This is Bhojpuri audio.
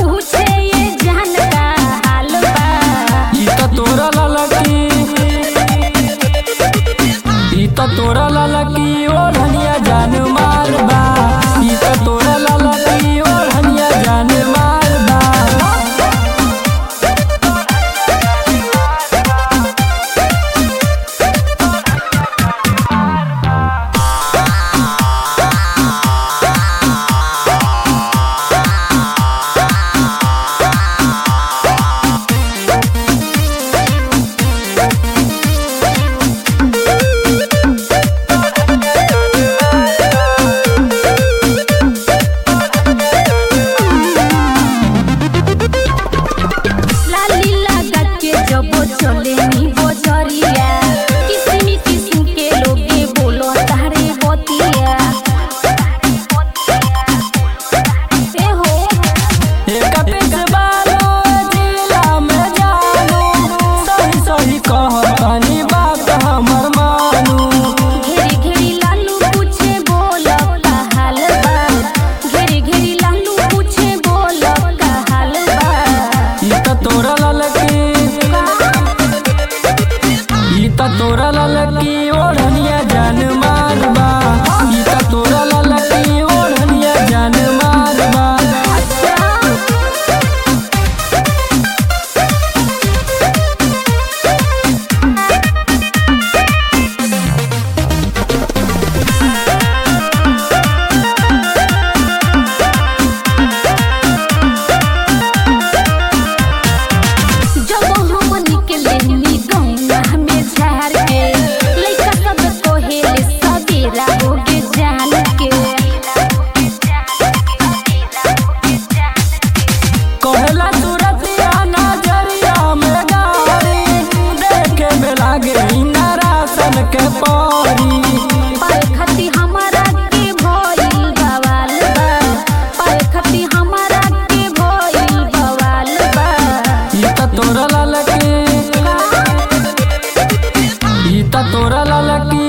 पूछे ये जान का हाल बा। ई त तोरा ललकी, ई त तोरा ललकी ओढ़निया जान मार बा। ई त तोरा ललकी ओढ़निया जान मार बा। चले नी बजरिया किस्म किस्म के लोगे बोलो तारे बतिया से हो एक पेच बालो जिला में जानो, सही सही कहतनी बात हमर मानू। घेरी घेरी लालू पूछे बोलो का हाल बा। घेरी घेरी लालू पूछे बोलो का हाल बा। ई त तोरा ललकी, ई त तोरा ललकी ओढ़निया जान मार बा। ई त तोरा ललकी ओढ़निया जान मार बा। जब हम निकले नी गौना में झार के लइका सब कोहेले सवेरा होगे जान के। कहला सूरतिया नजरिया में गारी, देखे में लागे इनारा सन के परी। परखती हमारा के भइल बवाल बा। परखती हमारा के भइल बवाल बा। ई त तोरा ललकी, ई त तोरा ललकी